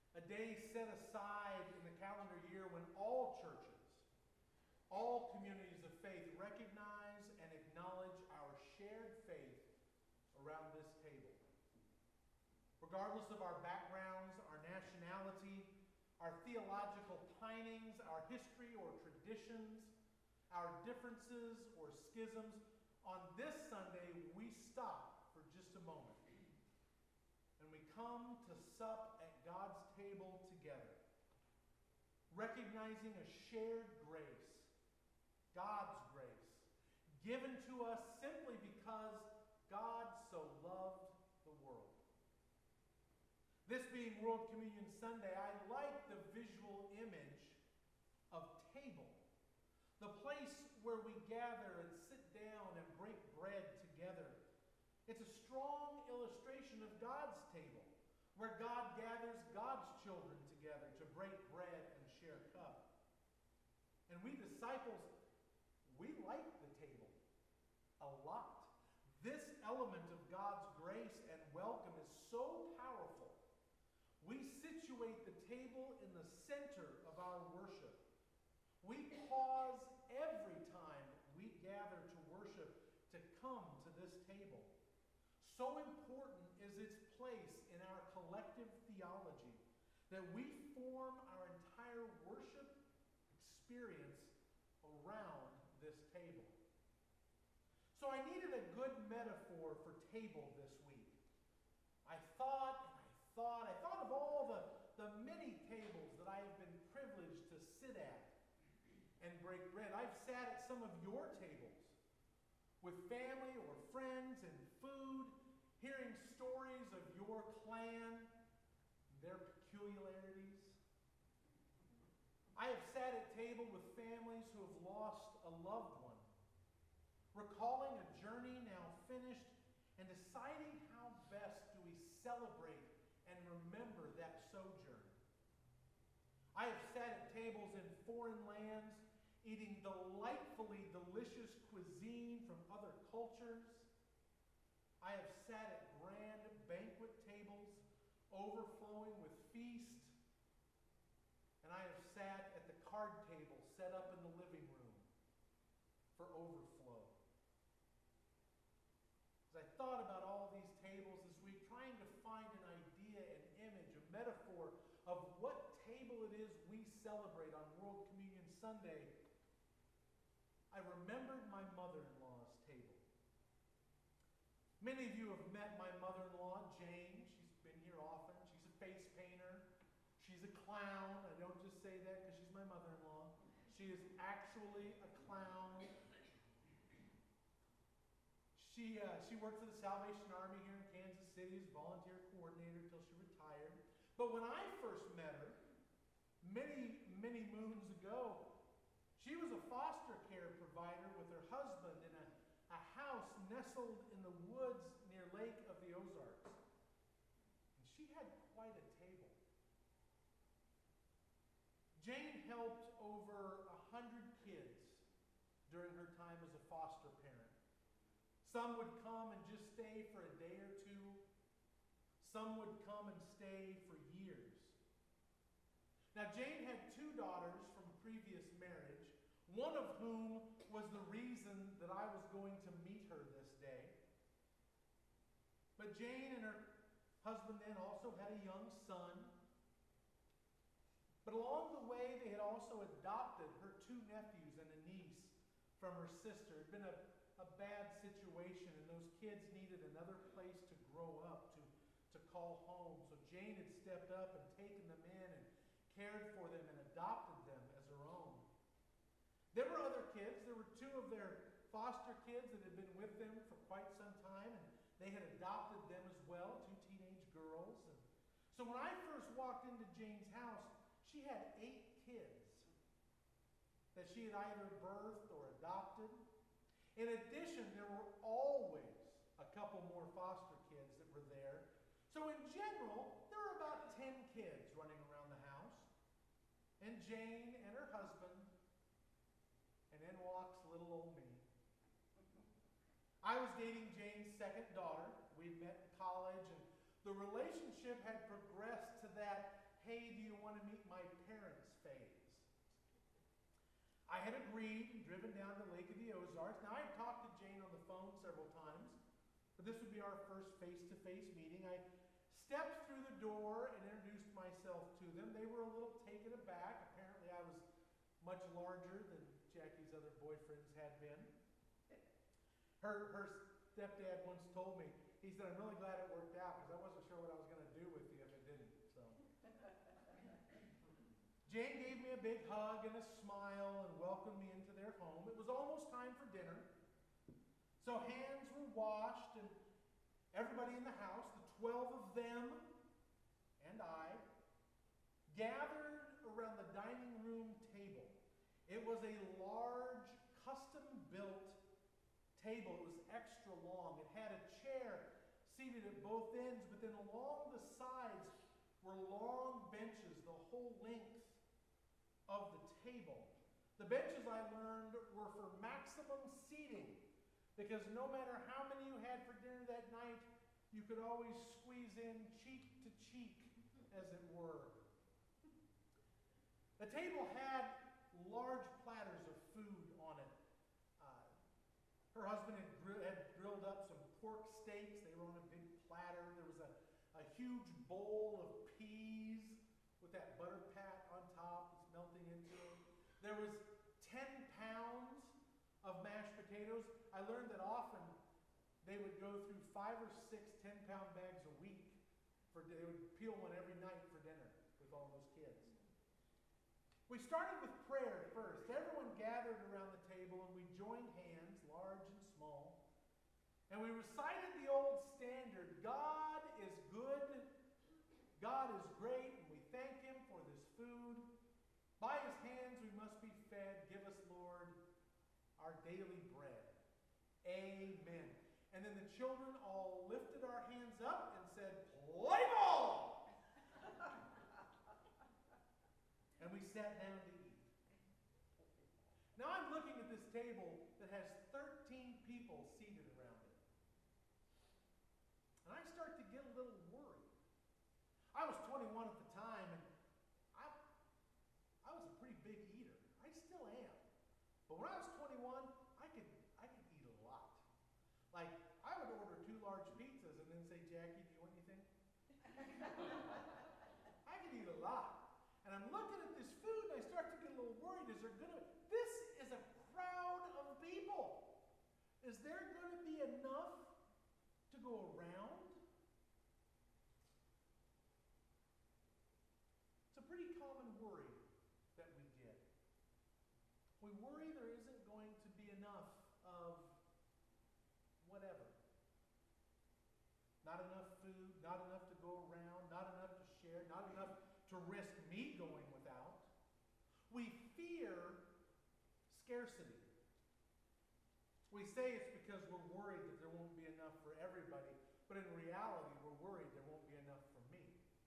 A day set aside in the calendar year when all churches, all communities of faith recognize and acknowledge our shared faith around this table. Regardless of our backgrounds, our nationality, our theological pinings, our history or traditions, our differences or schisms, on this Sunday we stop for just a moment and we come to sup at God's table together, recognizing a shared grace, God's grace, given to us simply because God so loved the world. This being World Communion Sunday, I like the visual image of table, the place where we gather and sit down and break bread together. It's a strong illustration of God's table, where God gathers God's children together to break bread and share a cup. And we disciples, we like the table a lot. This element of God's grace and welcome is so powerful. We situate the table in the center of our worship. We pause every time we gather to worship to come to this table. So important is its place in our collective theology that we form our entire worship experience around this table. So I needed a good metaphor for table this week. I thought of all the many tables that I have been privileged to sit at and break bread. I've sat at some of your tables with family or friends and food, hearing stories of your clan, their peculiarities. I have sat at table with families who have lost a loved one, recalling a journey now finished and deciding how best do we celebrate and remember that sojourn. I have sat at tables in foreign lands, eating delightfully delicious cuisine from other cultures. I have sat at grand banquet tables overflowing with feast. And I have sat at the card table set up in the living room for overflow. As I thought about all these tables this week, trying to find an idea, an image, a metaphor of what table it is we celebrate on World Communion Sunday, I remembered my mother-in-law's table. Many of you have met my mother-in-law, Jane. She's been here often. She's a face painter. She's a clown. I don't just say that because she's my mother-in-law. She is actually a clown. She worked for the Salvation Army here in Kansas City as volunteer coordinator until she retired. But when I first met her, many, many moons ago, she was a foster care provider with her husband in a house nestled in the woods near Lake of the Ozarks. And she had quite a table. Jane helped over 100 kids during her time as a foster parent. Some would come and just stay for a day or two. Some would come and stay for years. Now, Jane had 2 daughters from a previous marriage, one of whom was the reason that I was going to meet her this day. But Jane and her husband then also had a young son. But along the way, they had also adopted her 2 nephews and a niece from her sister. It had been a bad situation, and those kids needed another place to grow up, to call home. So Jane had stepped up and taken them in and cared for them and adopted them as her own. There were other kids. There were 2 of their foster kids that had been with them for quite some time, and they had adopted them as well, 2 teenage girls. And so when I first walked into Jane's house, she had 8 kids that she had either birthed or adopted. In addition, there were always a couple more foster kids that were there. So in general, there were about 10 kids running around the house. And Jane and her husband, and then walks little old me. I was dating Jane's second daughter. We'd met in college, and the relationship had progressed to that, hey, do you want to meet my parents phase. I had agreed and driven down to Lake of the Ozarks. Now, I had talked to Jane on the phone several times, but this would be our first face-to-face meeting. I stepped through the door and introduced myself to them. They were a little taken aback. Apparently, I was much larger than Jackie's other boyfriends had been. Her stepdad once told me, he said, I'm really glad it worked out because I wasn't sure what I was going to do with you if it didn't. So Jane gave me a big hug and a smile and welcomed me into their home. It was almost time for dinner. So hands were washed and everybody in the house, the 12 of them and I, gathered around the dining room table. It was a large, custom-built table. It was extra long. It had a chair seated at both ends, but then along the sides were long benches the whole length of the table. The benches, I learned, were for maximum seating, because no matter how many you had for dinner that night, you could always squeeze in cheek to cheek, as it were. The table had large platters of food on it. Her husband had grilled up some pork steaks. They were on a big platter. There was a huge bowl of peas with that butter pat on top that's melting into it. There was 10 pounds of mashed potatoes. I learned that often they would go through 5 or 6 10-pound bags a week. They would peel one every night for dinner with all those kids. We started with prayer first. Everyone gathered around the table and we joined hands, large and small. And we recited the old standard, God is good, God is great, and we thank Him for this food. By His hands we must be fed. Give us, Lord, our daily bread. Amen. And then the children all lifted our hands up and said, play ball! And we sat down to eat. Now I'm looking at this table that has 13 people seated around it. And I start to get a little worried. I was 21 at the time, and I was a pretty big eater. I still am. But when I was 21, I could eat a lot. Like, I would order 2 large pizzas and then say, Jackie, do you want anything? I could eat a lot. And I'm looking at this food and I start to get a little worried. This is a crowd of people. Is there going to be enough to go around? It's a pretty common worry that we get. We worry there isn't going to be enough of whatever. Not enough food, not enough to go around, not enough to share, not enough to risk me going without. We fear scarcity. We say it's because we're worried that there won't be enough for everybody, but in reality, we're worried there won't be enough for me.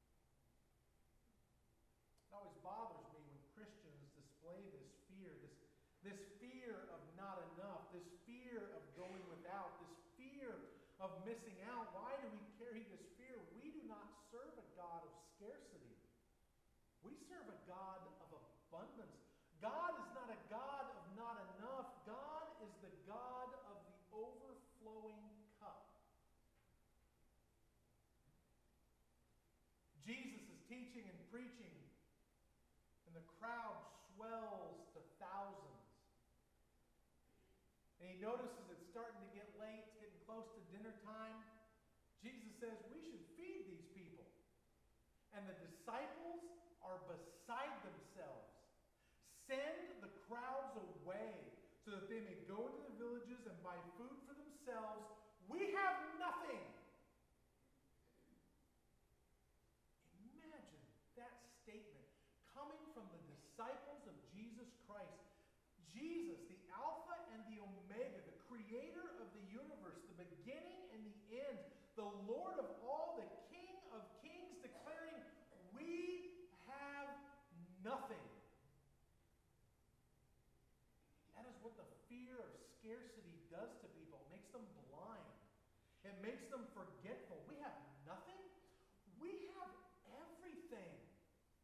It always bothers me when Christians display this fear of not enough, this fear of going without, this fear of missing out. Why do we carry this fear? We do not serve a God of scarcity. We serve a God of abundance. God is not a God of not enough. God is the God of the overflowing cup. Jesus is teaching and preaching, and the crowd swells to thousands. And he notices it's starting to get late, it's getting close to dinner time. Jesus says, we should feed these people. And the disciples are beside themselves. Send the crowds away so that they may go into the villages and buy food for themselves. We have nothing. Imagine that statement coming from the disciples of Jesus Christ. Jesus, the Alpha and the Omega, the creator of the universe, the beginning and the end, the Lord of all, the King of kings, declaring, we have nothing. That is what the fear of scarcity does to people. It makes them blind. It makes them forgetful. We have nothing. We have everything.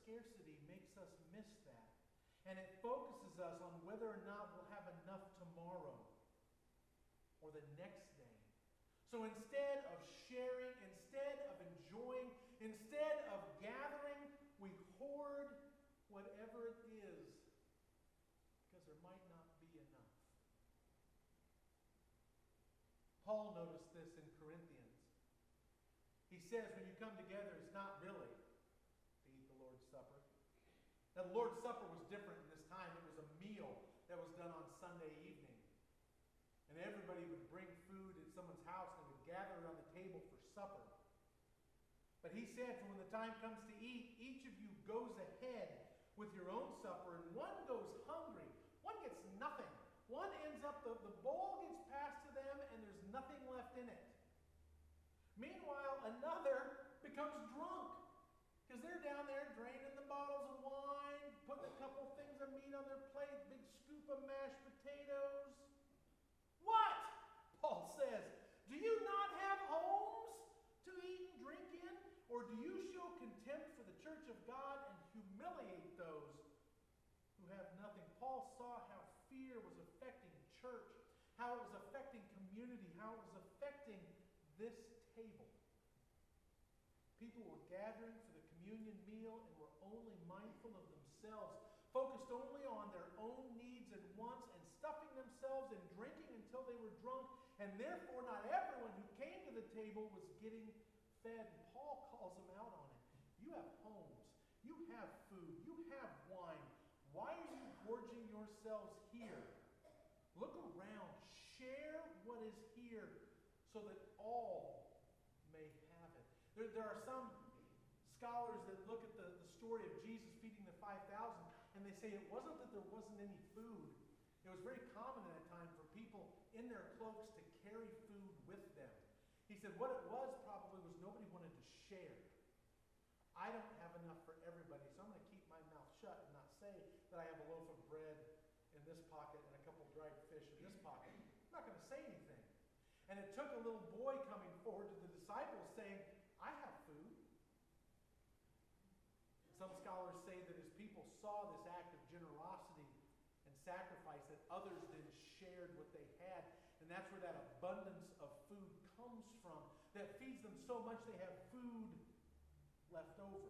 scarcity makes us miss that. And it focuses us on whether or not we'll have enough tomorrow or the next day. So instead of sharing, instead of enjoying, instead of gathering, we hoard whatever it is because there might not be enough. Paul noticed this in Corinthians. He says when you come together, it's not really to eat the Lord's Supper. Now, the Lord's Supper was different in this time. It was a meal that was done on Sunday evening. And everybody would bring food at someone's house and they would gather around the table for supper. But he said, for when the time comes to eat, each of you goes ahead with your own supper, and one goes hungry. One gets nothing. One ends up, the bowl gets passed to them, and there's nothing left in it. Meanwhile, another becomes drunk because they're down there draining the bottles of wine, putting a couple things of meat on their plate, big scoop of mashed potatoes. What? Paul says, do you not have homes to eat and drink in? Or do you show contempt for the church of God and humiliate those who have nothing? Paul saw how fear was affecting church, how it was affecting community, how it was affecting this table. People were gathering for the communion meal and were only mindful of themselves, focused only on their own needs and wants, and stuffing themselves and drinking until they were drunk, and therefore not everyone who came to the table was getting fed. And Paul calls them out on it. You have homes, you have food, you have wine. Why are you gorging yourselves here? Look around, share what is here so that all may have it. There are some scholars that look at the story of Jesus feeding the 5,000 and they say it wasn't that there wasn't any food. It was very common at that time for people in their cloaks to carry food with them. He said what it was probably was nobody wanted to share. I don't have enough for everybody, so I'm going to keep my mouth shut and not say that I have a loaf of bread in this pocket and a couple dried fish in this pocket. I'm not going to say anything. And it took a little boy coming forward to the disciples saying, I have food. Some scholars say that as people saw this act of generosity and sacrifice, that others then shared what they had. And that's where that abundance of food comes from, that feeds them so much they have food left over.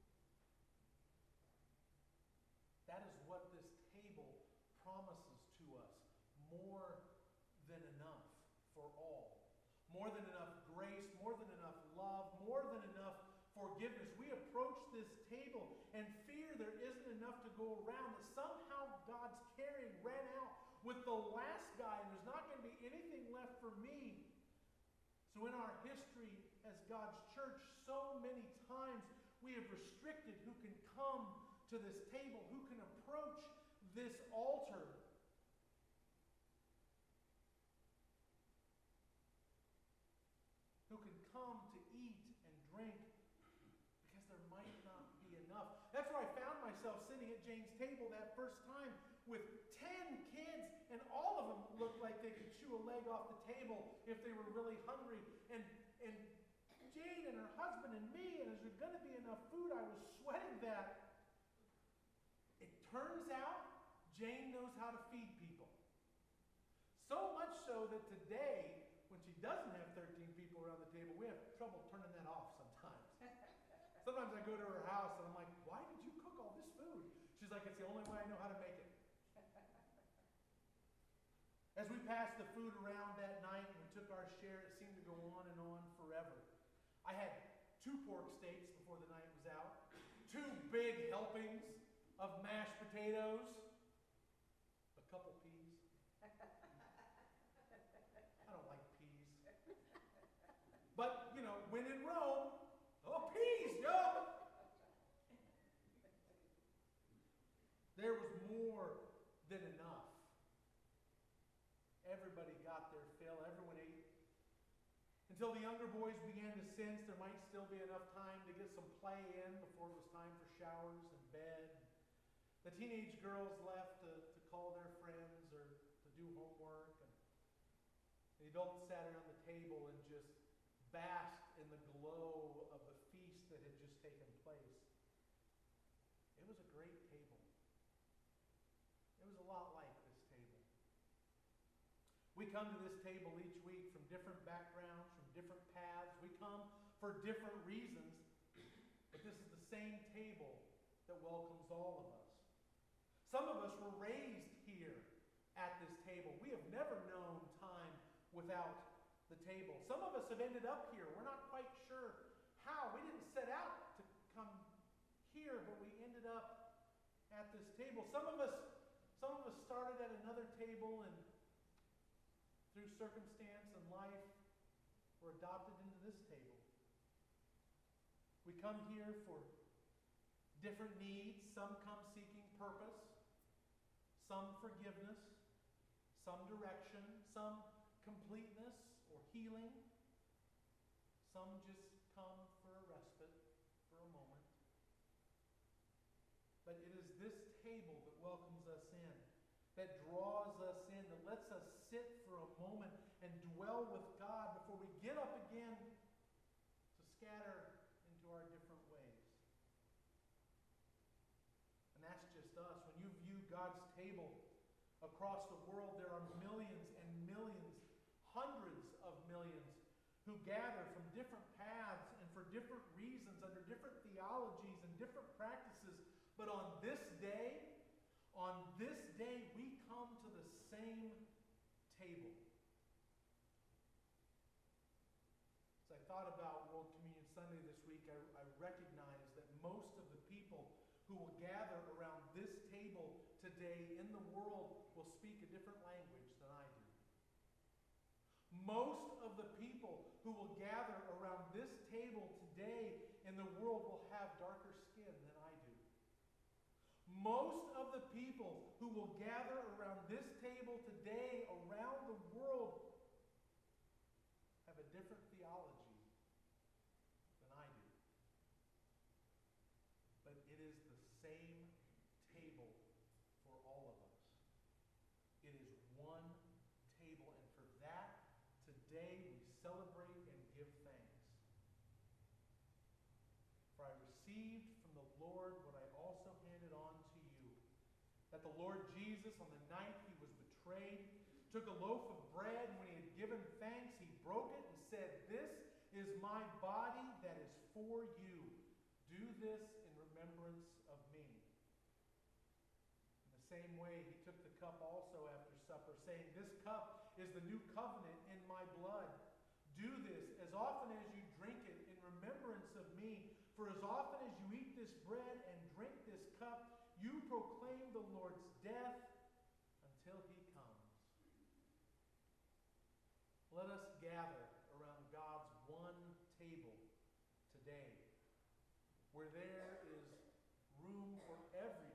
That is what this table promises to us. More than enough for all. More than enough grace, more than enough love, more than enough forgiveness. We approach this table and fear there isn't enough to go around, that somehow God's carry ran out with the last guy and there's not going to be anything left for me. So in our history as God's church, so many times we have restricted who can come to this table, who can approach this altar. Who can come to eat and drink because there might not be enough. That's where I found myself sitting at Jane's table that first time with 10 kids, and all of them looked like they could chew a leg off the table if they were really hungry. And Jane and her husband and me, and is there going to be enough food? I was sweating that. It turns out Jane knows how to feed people. So much so that today, when she doesn't have 13 people around the table, we have trouble turning that off sometimes. Sometimes I go to her house and I'm like, why did you cook all this food? She's like, it's the only way I know how to make it. As we passed the food around that night and we took our share, it seemed to go on and on forever. I had 2 pork steaks before the night was out, 2 big helpings of mashed potatoes, a couple peas. I don't like peas. But, when in Rome, oh, peas, yo! There was more than enough. Everybody got their fill. Everyone ate. Until the younger boys began to sense there might still be enough time to get some play in before it was time for showers and bed. The teenage girls left to call their friends or to do homework. And the adults sat around the table and just basked in the glow of the feast that had just taken place. come to this table each week from different backgrounds, from different paths. We come for different reasons, but this is the same table that welcomes all of us. Some of us were raised here at this table. We have never known time without the table. Some of us have ended up here. We're not quite sure how. We didn't set out to come here, but we ended up at this table. Some of us started at another table and through circumstance and life were adopted into this table. We come here for different needs. Some come seeking purpose, some forgiveness, some direction, some completeness or healing. Some just come for a respite, for a moment. But it is this table that welcomes us in, that draws us in, that lets us sit for a moment and dwell with God before we get up again to scatter into our different ways. And that's just us. When you view God's table across the world, there are millions and millions, hundreds of millions, who gather from different paths and for different reasons, under different theologies and different practices. But on this day, we come to the same table. As I thought about World Communion Sunday this week, I recognized that most of the people who will gather around this table today in the world will speak a different language than I do. Most of the people who will gather around this table today in the world will have darker skin than I do. Most of the people who will gather around this table today around the world have a different theology than I do. But it is the same table for all of us. It is one table, and for that, today we celebrate and give thanks. For I received from the Lord what I also handed on to you, that the Lord Jesus, on the night he was betrayed, took a loaf of bread, and when he had given thanks, he broke it and said, "This is my body that is for you. Do this in remembrance of me." In the same way, he took the cup also after supper, saying, "This cup is the new covenant in my blood. Do this as often as you drink it in remembrance of me. For as often as you eat this bread and drink this cup, you proclaim the Lord's death until he comes." Let us gather around God's one table today, where there is room for every